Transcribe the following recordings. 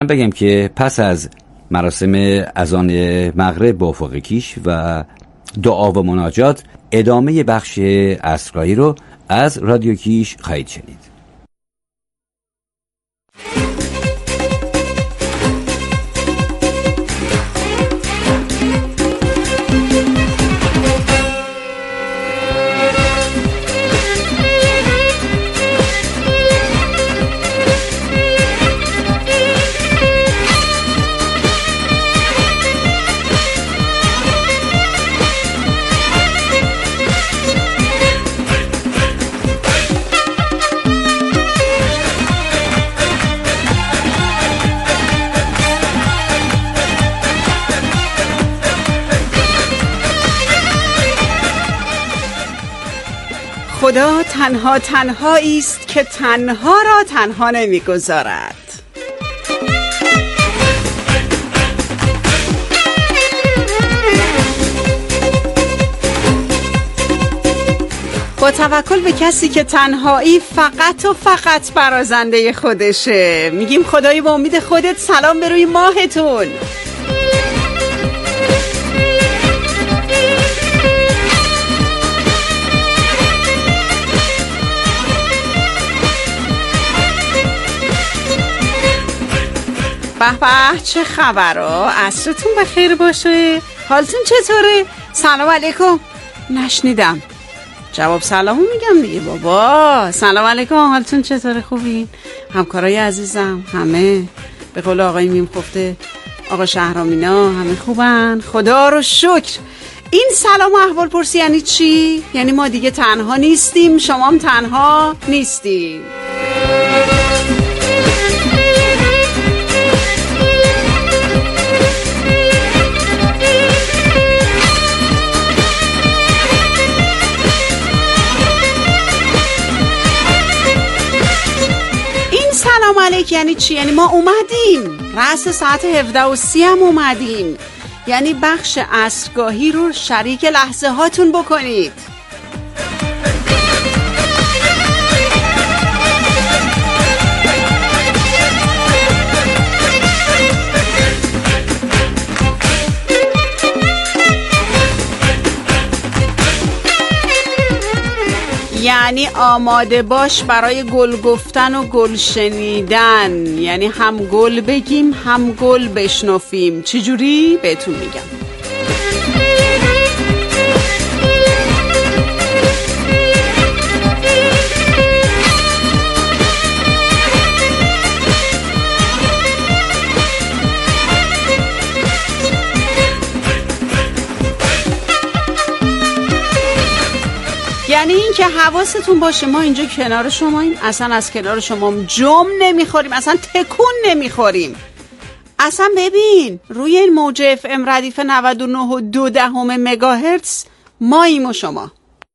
بگم که پس از مراسم اذان مغرب با افق کیش و دعا و مناجات ادامه بخش عصرگاهی رو از رادیو کیش خواهید شنید. خدا تنها تنهایی است که تنها را تنها نمیگذارد. با توکل به کسی که تنهایی فقط و فقط برازنده خودشه میگیم خدایی با امید خودت سلام به روی ماهتون. به به چه خبرها، عصرتون بخیر باشه. حالتون چطوره؟ سلام علیکم. نشنیدم جواب سلامو میگم دیگه بابا. سلام علیکم، حالتون چطوره؟ خوبین؟ همکارای عزیزم همه به قول آقای میم خفته آقا شهرامینا همه خوبن؟ خدا رو شکر. این سلام و احوال پرسی یعنی چی؟ یعنی ما دیگه تنها نیستیم، شما هم تنها نیستیم. سلام علیک یعنی چی؟ یعنی ما اومدیم رأس ساعت 17:30 هم اومدیم، یعنی بخش عصرگاهی رو شریک لحظه هاتون بکنید. یعنی آماده باش برای گل گفتن و گل شنیدن، یعنی هم گل بگیم هم گل بشنفیم. چجوری؟ بهتون میگم. یعنی این که حواستون باشه ما اینجا کنار شماییم، اصلا از کنار شما جم نمیخوریم، اصلا تکون نمیخوریم. اصلا ببین روی این موج اف ام ردیف 99.2 مگاهرتز ماییم و شما.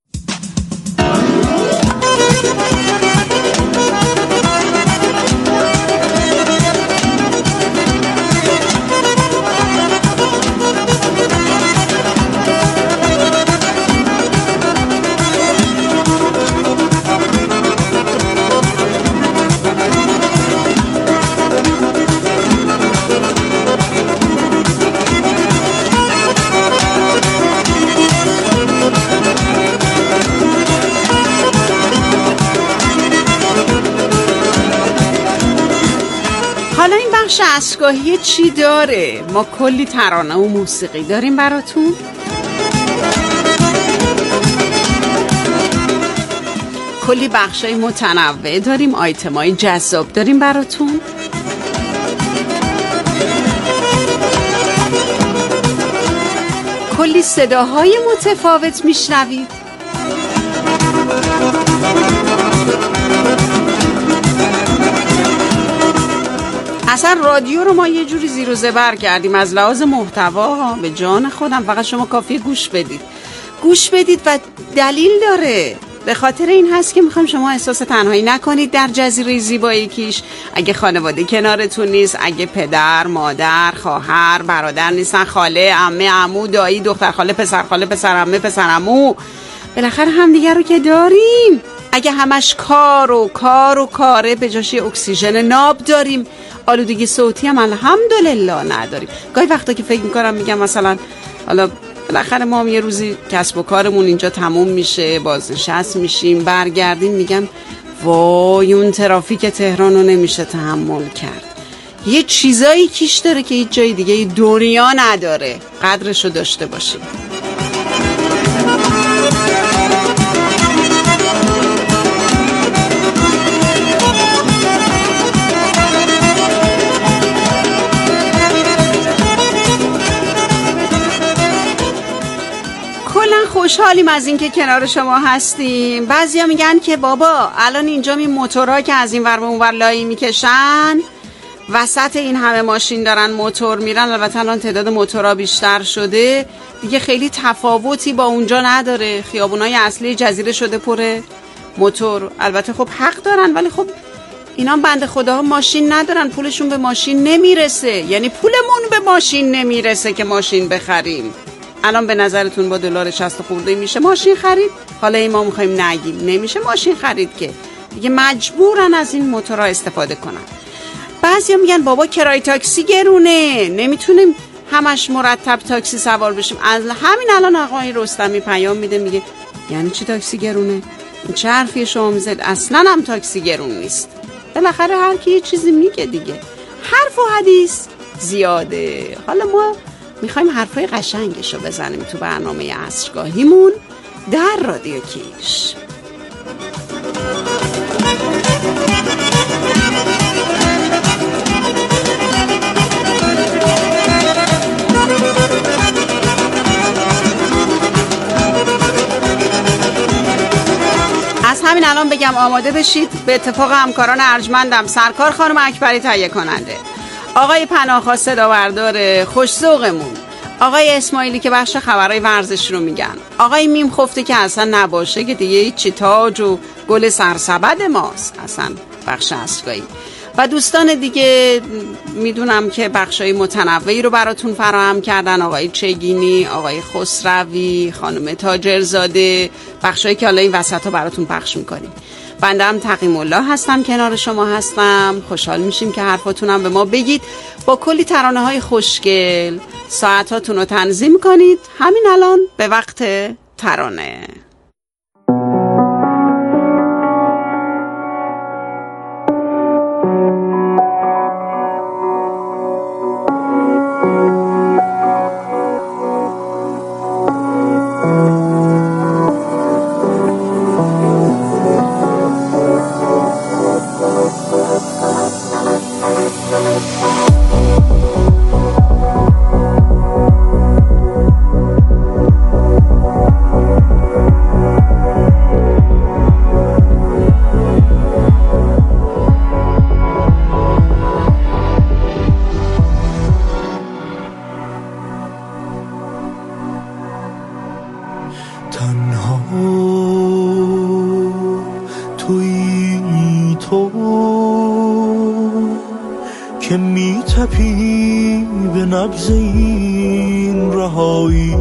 حالا این بخش عصرگاهی چی داره؟ ما کلی ترانه و موسیقی داریم براتون. کلی بخشای متنوع داریم، آیتمای جذاب داریم براتون. کلی صداهای متفاوت میشنوید. اصلا رادیو رو ما یه جوری زیر و زبر کردیم از لحاظ محتوا. به جان خودم فقط شما کافیه گوش بدید و دلیل داره. به خاطر این هست که میخوام شما احساس تنهایی نکنید در جزیره زیبای کیش. اگه خانواده کنارتون نیست، اگه پدر، مادر، خواهر، برادر نیستن، خاله، عمه، عمو، دایی، دختر خاله، پسر خاله، پسر عمه، پسر عمو، بالاخره همدیگه رو که داریم. اگه همش کار و کاره به جاش اکسیژن ناب داریم، آلودگی صوتی هم الحمدلله نداریم. گاهی وقتا که فکر میکنم میگم مثلا حالا بالاخره ما هم یه روزی کسب و کارمون اینجا تموم میشه، بازنشست میشیم، برگردیم، میگم وای اون ترافیک تهران رو نمیشه تحمل کرد. یه چیزایی کیش داره که هیچ جای دیگه دنیا نداره، قدرشو داشته باشیم. خوشحالیم از این که کنار شما هستیم. بعضیا میگن که بابا الان اینجا این موتورها که از این ور به اون ور لایی میکشن وسط این همه ماشین دارن موتور میرن، البته الان تعداد موتورها بیشتر شده دیگه، خیلی تفاوتی با اونجا نداره. خیابونای اصلی جزیره شده پر موتور. البته خب حق دارن، ولی خب اینا بنده خداها ماشین ندارن، پولشون به ماشین نمیرسه. یعنی پولمون به ماشین نمیرسه که ماشین بخریم. الان به نظرتون با دلار 60 خورده میشه ماشین خرید؟ حالا این ما میخوایم نگیم نمیشه ماشین خرید که دیگه مجبورن از این موتورها استفاده کنن. بعضیا میگن بابا کرای تاکسی گرونه، نمیتونیم همش مرتب تاکسی سوار بشیم. از همین الان آقای رستمی پیام میده میگه یعنی چی تاکسی گرونه؟ این چه حرفی شما میزد؟ اصلا هم تاکسی گرون نیست. بالاخره هر کی یه چیزی میگه دیگه، حرف و حدیث زیاده. حالا ما میخوایم حرفای قشنگشو بزنیم تو برنامه عصرگاهیمون در رادیو کیش. از همین الان بگم آماده بشید. به اتفاق همکاران ارجمندم سرکار خانم اکبری تهیه کننده، آقای پناهخواه صداوردار خوش‌ذوقمون، آقای اسماعیلی که بخش خبرهای ورزش رو میگن، آقای میم خفته که اصلا نباشه که دیگه هیچی، تاج و گل سرسبد ماست اصلا بخش عصرگاهی، و دوستان دیگه میدونم که بخشای متنوعی رو براتون فراهم کردن، آقای چگینی، آقای خسروی، خانم تاجرزاده، بخشایی که حالا این وسطا براتون پخش میکنیم. بنده هم تقیم الله هستم، کنار شما هستم. خوشحال میشیم که حرفاتونم به ما بگید. با کلی ترانه های خوشگل ساعتاتون رو تنظیم کنید. همین الان به وقت ترانه. که میتپی به نبض این رهایی،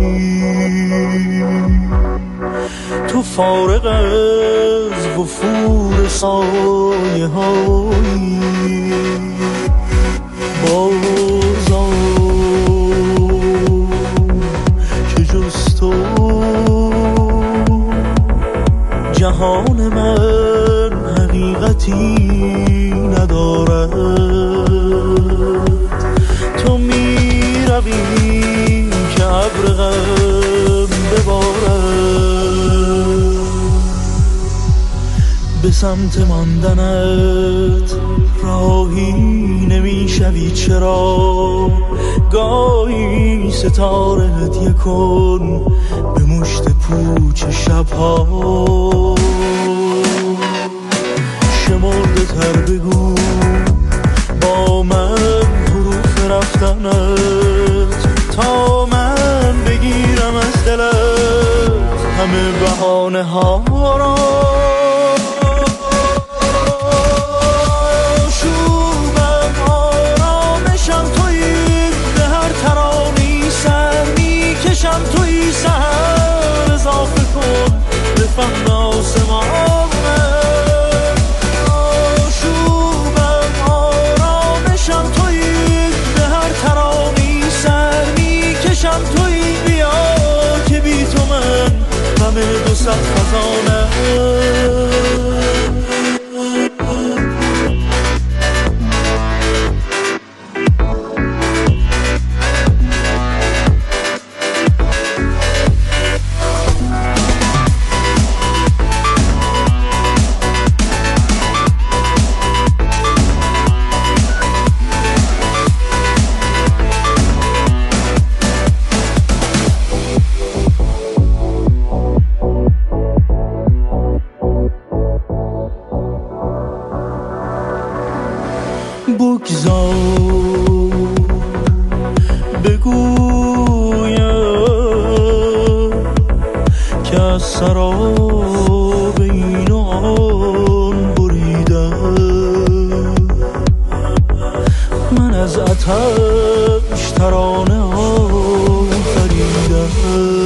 تو فارغ از وفور سایه هایی، بازا که جز تو جهان من حقیقتی ندارد. تو می روی که ابر غم ببارد، به سمت ماندنت راهی نمی شوی. چرا گاهی ستاره هدیه کن به مشت پوچ شبها، شمرده تر بگو با من حروف رفتنت، تا من بگیرم از دلت همه بهانه ها را. شومم آرامشم تویی، به هر ترانی سر میکشم تویی. سهر اضافه کن به فهم آسمانه. شومم ازش ترانه آفریدم.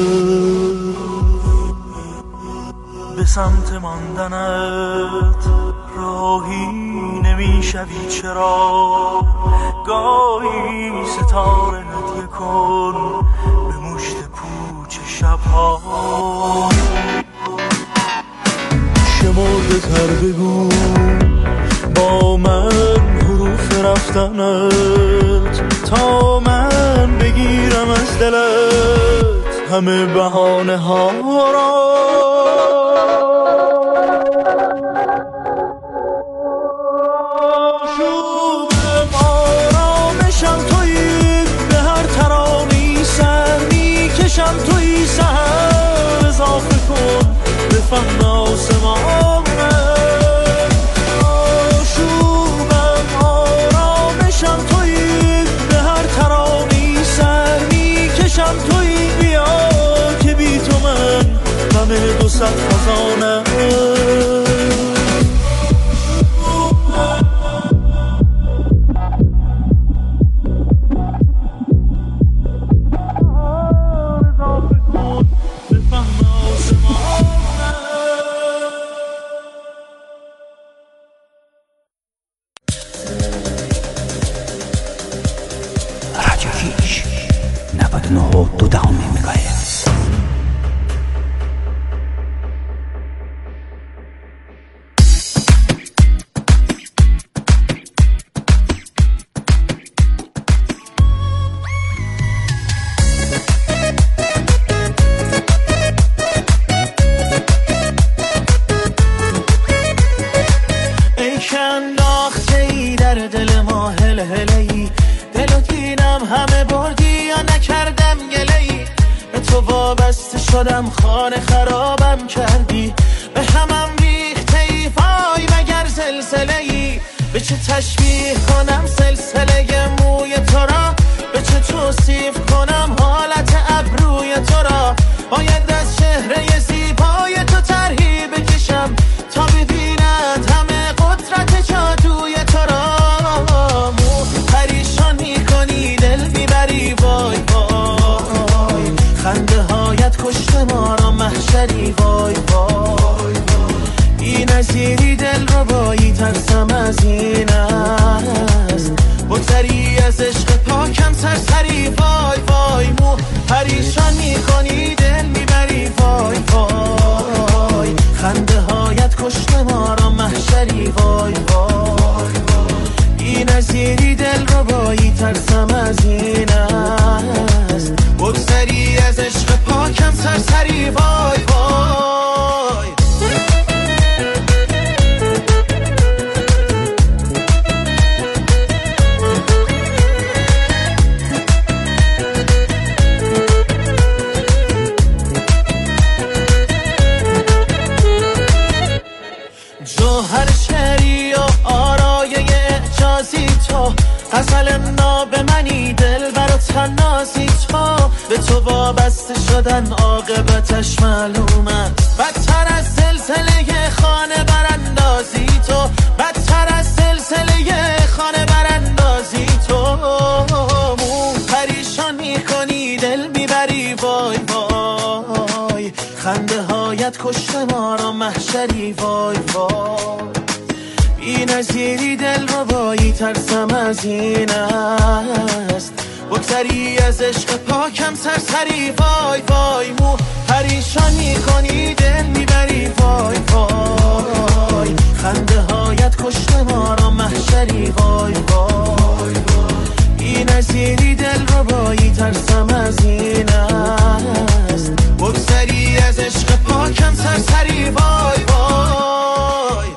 به سمت ماندنت راهی نمیشوی چرا؟ گاهی ستاره هدیه کن به مشت پوچ شبها. شمرده تر بگو با من حروف رفتنت تا من بگیرم از دلت همه بهانه ها را. شوق آرامشم تویی، به هر ترانه‌ای سر میکشم تویی. سحر اضافه کن به فهم آسمانم. شوقم آرامشم تویی، به هر ترانه‌ای سر میکشم تویی. بیا که بی تو من غم 200 خزانم. شدم خانه خرابم کردی، به همم ریخته ای وای مگر زلزله ای. به چه تشبیه کنم سلسله موی تو را، به چه توصیف کنم حالت ابروی تو را. باید از چهره زیبای تو طرحی بکشم تا ببیند همه قدرت جادوی تو را. مو پریشان میکنی دل میبری وای وای، خنده هایت کشته ما را محشری وای وای. بی نظیری دل رو بایی ترسم از این است، بگذری از عشق پاکم سرسری وای وای. مو پریشان میکنی دل میبری وای وای، خنده هایت کشته ما را محشری وای وای. بی نظیری دل رو بایی ترسم از این است، بگذری از عشق پاکم سرسری وای وای. جوهر شعری و آرایه اعجازی تو، غزل ناب منی دل برات نازی تو. به تو وابسته شدن عاقبتش معلوم است، بدتر از سلسله خانه براندازی تو، بدتر از سلسله خانه براندازی تو. مو پریشان میکنی دل میبری وای وای، خنده هایت کشته ما را محشری وای وای. بی نظیری دل رو بایی ترسم از این است، بگذری از عشق پاکم سرسری وای وای. مو پریشان میکنی دل میبری وای وای، خنده هایت کشته ما را محشری وای وای. بی نظیری دل رو بایی ترسم از این است، بگذری از عشق پاکم سرسری وای وای.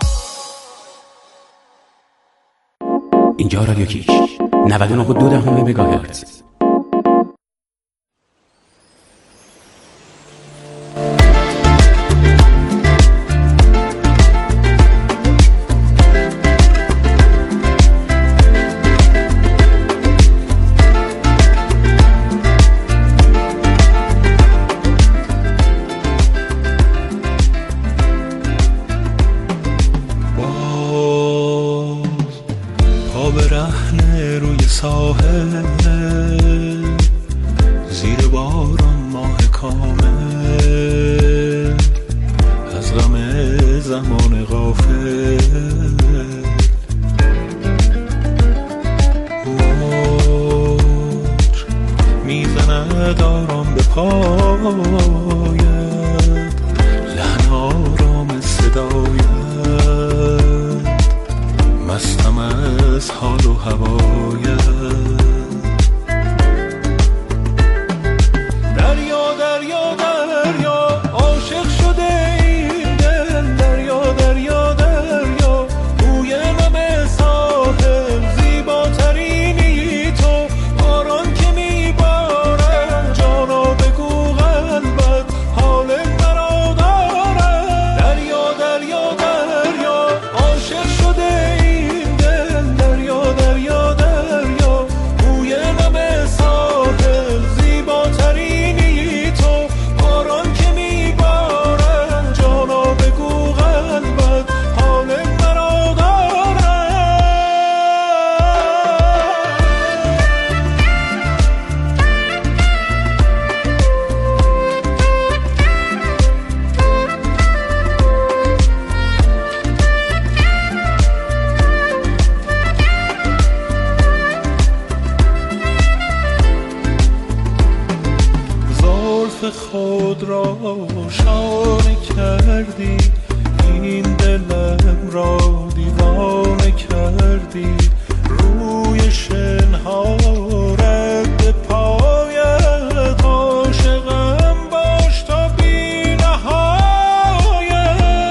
اینجا رادیو کیش 99.2 مگاهرتز. برهنه روی ساحل زیر باران ماه کامل از غم زمان غافل موج میزند آرام به پایت لحن آرام صدایت مستم از حال و هوایت دریا دریا دریا عاشق شده این دل دریا دریا دریا بوی نم ساحل زیباترینی تو باران که میبارد جانا بگو قلبت حال مرا دارد دریا دریا دریا عاشق شده این دل دریا دریا دریا بوی نم ساحل زیباترینی تو باران که میبارد جانا بگو قلبت حال مرا دارد زلف خود را شانه کردی این دلم را دیوانه کردی روی شنها رد پایت عاشقم باش تا بی نهایت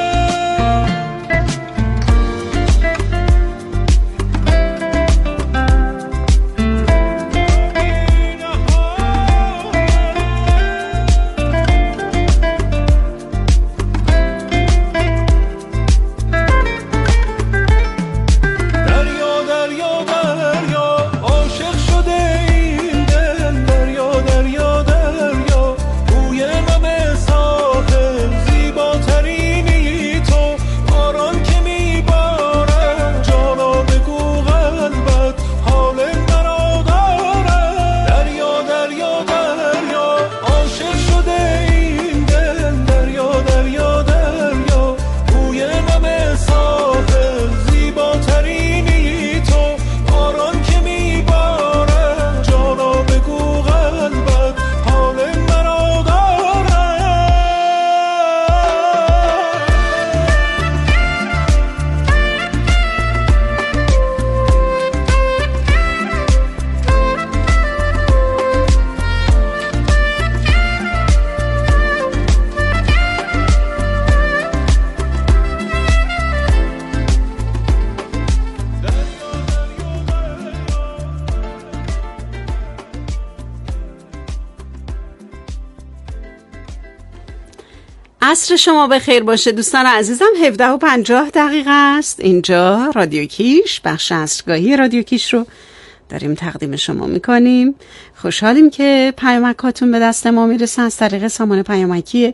دریا دریا دریا عاشق شده این دل دریا دریا دریا بوی نم ساحل زیباترینی تو باران که میبارد جانا بگو قلبت حال مرا دارد دریا دریا دریا عاشق شده این دل دریا دریا دریا بوی نم ساحل زیباترینی تو باران که میبارد جانا بگو قلبت حال مرا دارد عصر شما بخیر باشه دوستان عزیزم. 17:50 است. اینجا رادیو کیش، بخش عصرگاهی رادیو کیش رو داریم تقدیم شما میکنیم. خوشحالیم که پیامکاتون به دست ما میرسه از طریق سامان پیامکی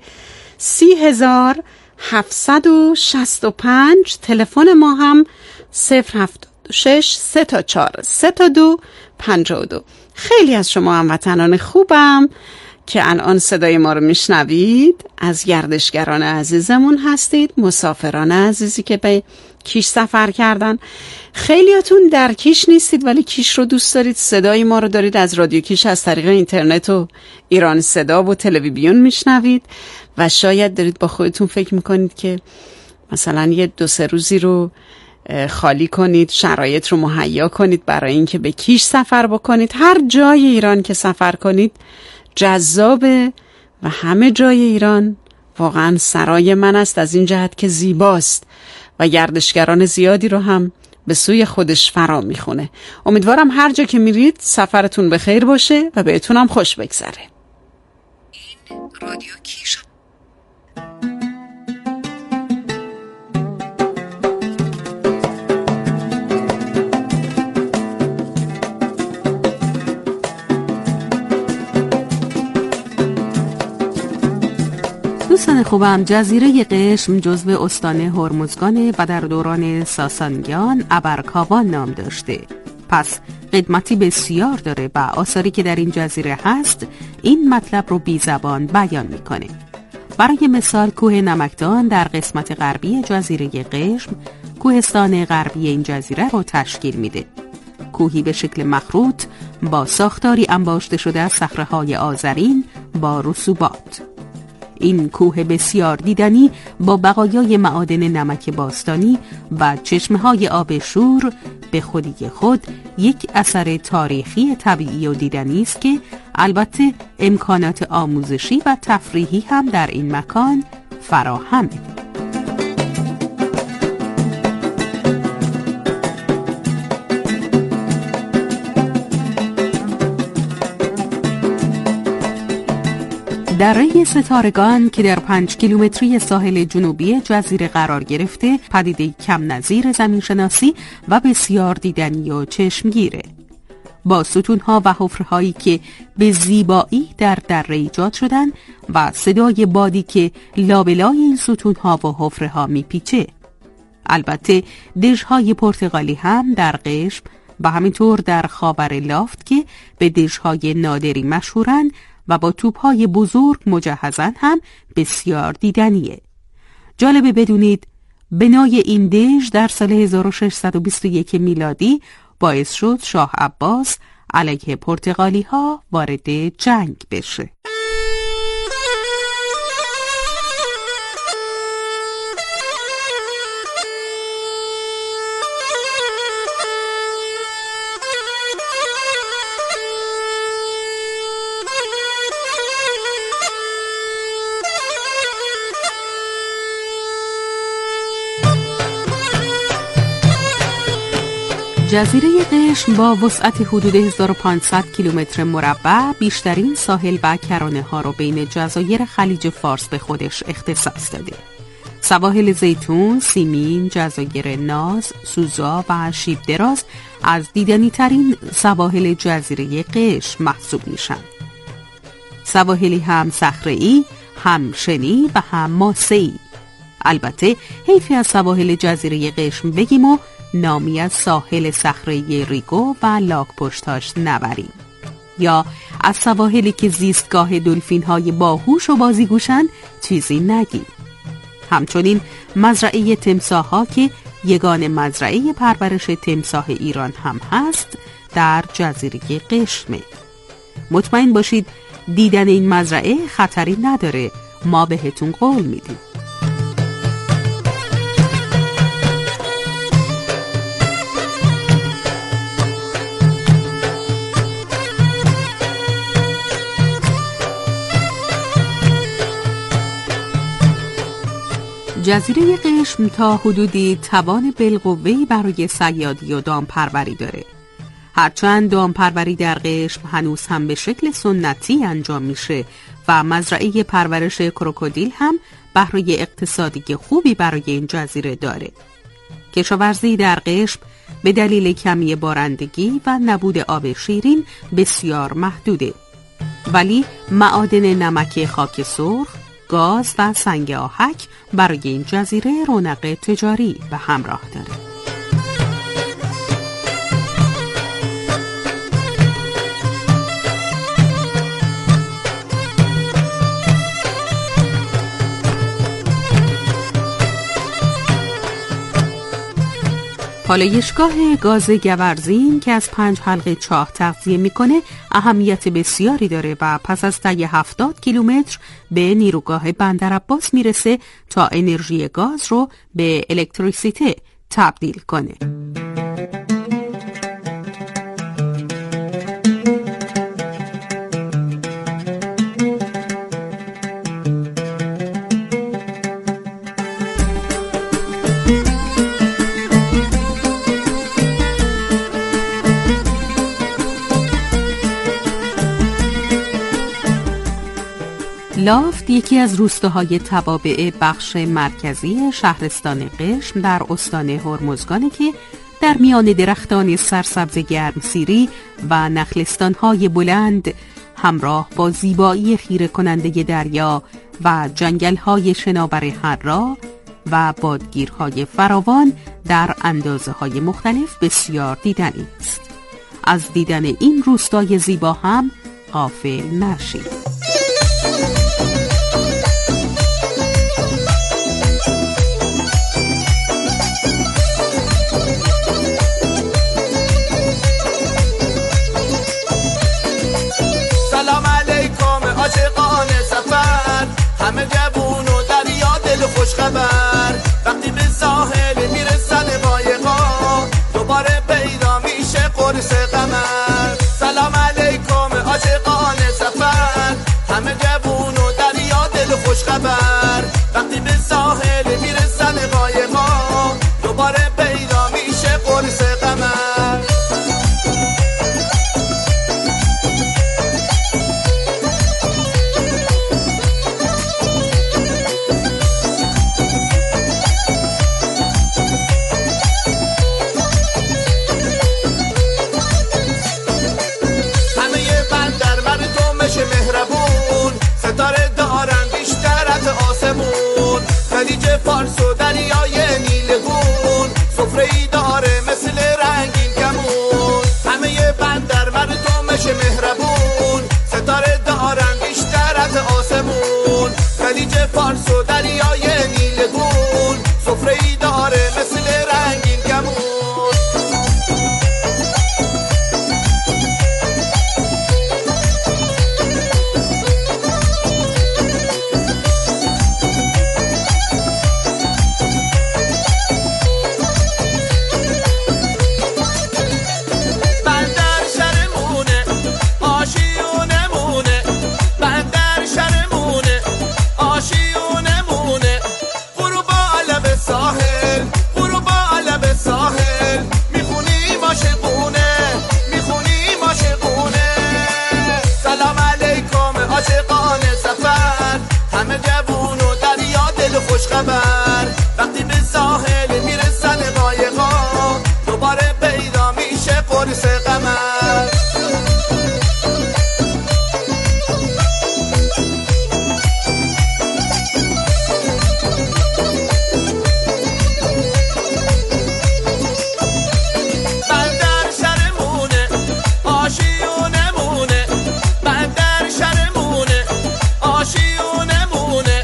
30765. تلفن ما هم 076 3 4 32 52. خیلی از شما هموطنان خوبم که الان صدای ما رو میشنوید از گردشگران عزیزمون هستید، مسافران عزیزی که به کیش سفر کردن. خیلیاتون در کیش نیستید ولی کیش رو دوست دارید، صدای ما رو دارید از رادیو کیش از طریق اینترنت و ایران صدا و تلویزیون میشنوید و شاید دارید با خودتون فکر میکنید که مثلا یه 2-3 روزی رو خالی کنید، شرایط رو مهیا کنید برای اینکه به کیش سفر بکنید. هر جای ایران که سفر کنید جذابه و همه جای ایران واقعا سرای من است از این جهت که زیباست و گردشگران زیادی رو هم به سوی خودش فرا میخونه. امیدوارم هر جا که میرید سفرتون به خیر باشه و بهتون هم خوش بگذره. این رادیو کیش. دوستان خوبم، جزیره قشم جزو استان هرمزگان و در دوران ساسانیان ابرکاوان نام داشته. پس قدمتی بسیار داره و آثاری که در این جزیره هست این مطلب رو بی زبان بیان میکنه. برای مثال کوه نمکدان در قسمت غربی جزیره قشم کوهستان غربی این جزیره رو تشکیل میده. کوهی به شکل مخروط با ساختاری انباشته شده از صخره‌های آذرین با رسوبات. این کوه بسیار دیدنی با بقایای معادن نمک باستانی و چشمه‌های آب شور به خودی خود یک اثر تاریخی طبیعی و دیدنی است که البته امکانات آموزشی و تفریحی هم در این مکان فراهمه. دره ستارگان که در 5 کیلومتری ساحل جنوبی جزیره قرار گرفته پدیده کم نظیر زمینشناسی و بسیار دیدنی و چشمگیره. با ستونها و حفرهایی که به زیبایی در دره ایجاد شدن و صدای بادی که لابلای این ستونها و حفره‌ها میپیچه. البته دژهای پرتغالی هم در قشم و همینطور در خاور لافت که به دژهای نادری مشهورن و با توپ‌های بزرگ مجهزن هم بسیار دیدنیه. جالبه بدونید بنای این دژ در سال 1621 میلادی باعث شد شاه عباس علیه پرتغالی‌ها وارد جنگ بشه. جزیره قشم با وسعت حدود 1500 کیلومتر مربع بیشترین ساحل و کرانه ها رو بین جزایر خلیج فارس به خودش اختصاص داده. سواحل زیتون، سیمین، جزایر ناز، سوزا و شیب دراز از دیدنی ترین سواحل جزیره قشم محسوب میشن. سواحلی هم صخره‌ای، هم شنی و هم ماسه‌ای. البته حیفی از سواحل جزیره قشم بگیم و نامی از ساحل صخره‌ای ریگو و لاک پشتاش نبریم، یا از سواحلی که زیستگاه دلفین‌های باهوش و بازیگوشن چیزی نگیم. همچنین مزرعه تمساح‌ها که یگان مزرعه پرورش تمساح ایران هم هست در جزیره قشمه. مطمئن باشید دیدن این مزرعه خطری نداره، ما بهتون قول میدیم. جزیره قشم تا حدودی توان بالقوه‌ای برای صیادی و دامپروری داره. هرچند دامپروری در قشم هنوز هم به شکل سنتی انجام میشه و مزرعه پرورش کروکودیل هم بهره اقتصادی خوبی برای این جزیره داره. کشاورزی در قشم به دلیل کمی بارندگی و نبود آب شیرین بسیار محدوده، ولی معادن نمک خاک سرخ، گاز و سنگ آهک برای این جزیره رونق تجاری به همراه داره. پالایشگاه گاز گورزین که از 5 حلقه چاه تغذیه میکنه اهمیت بسیاری داره و پس از طی 70 کیلومتر به نیروگاه بندرعباس میرسه تا انرژی گاز رو به الکتریسیته تبدیل کنه. لافت یکی از روستاهای توابع بخش مرکزی شهرستان قشم در استان هرمزگانه که در میان درختان سرسبز گرمسیری و نخلستانهای بلند همراه با زیبایی خیره کننده دریا و جنگل‌های شناور حرا و بادگیرهای فراوان در اندازه‌های مختلف بسیار دیدنی است. از دیدن این روستای زیبا هم غافل نشید. سلام علیکم عاشقان سفر، همه جوون و دریا دل خوش خبر. وقتی به ساحل میرسن قایقا، دوباره پیدا میشه قرص قمر. سلام علیکم عاشقان سفر، همه جوون و دریا دل خوش خبر. وقتی به ساحل میرسن قایقا، دوباره پیدا میشه قرص قمر. مهربون ستاره دارن بیشتر از آسمون، خلیج فارس و دریای نیلگون، سفره‌ای داره مثل رنگین کمون. همه بندر مردمش مهربون، ستاره دارن بیشتر از آسمون، خلیج فارس و دریای نیلگون، سفره‌ای داره مثل رنگین کمون. خوش خبر، وقتی به ساحل میرسن قایقا، دوباره پیدا میشه قرص قمر. بندر شرمونه آشیونمونه، بندر شرمونه آشیونمونه،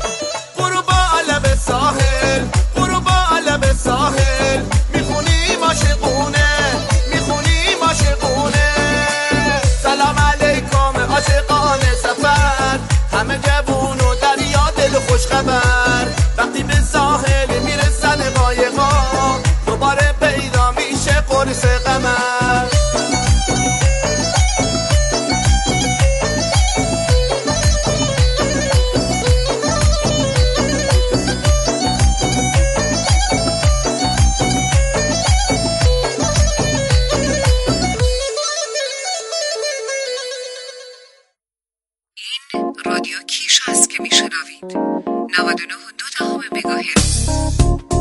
ساحل غروب لب ساحل، میخونیم عاشقونه، میخونیم عاشقونه. سلام علیکم عاشقان سفر، همه جوون و دریا دل خوش خبر. وقتی به ساحل میرسن قایقا، دوباره پیدا میشه قرص قمر. رادیو کیش هست که میشنوید 99.2 مگاهرتز.